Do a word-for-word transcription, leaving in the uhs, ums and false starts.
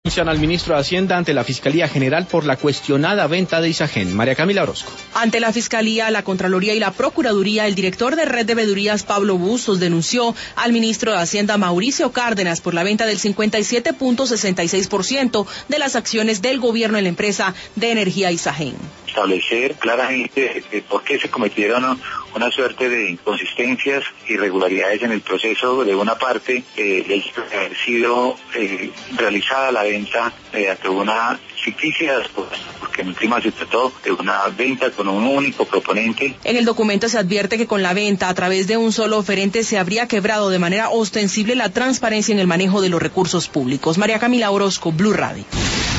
Denuncian al ministro de Hacienda ante la Fiscalía General por la cuestionada venta de Isagen. María Camila Orozco. Ante la Fiscalía, la Contraloría y la Procuraduría, el director de Red de Veedurías, Pablo Bustos, denunció al ministro de Hacienda, Mauricio Cárdenas, por la venta del cincuenta y siete punto sesenta y seis por ciento de las acciones del gobierno en la empresa de energía Isagen. Establecer claramente eh, por qué se cometieron una suerte de inconsistencias, irregularidades en el proceso de una parte, eh, de haber sido eh, realizada la venta mediante una ficticia, porque en última se trató de una venta con un único proponente. En el documento se advierte que con la venta a través de un solo oferente se habría quebrado de manera ostensible la transparencia en el manejo de los recursos públicos. María Camila Orozco, Blue Radio.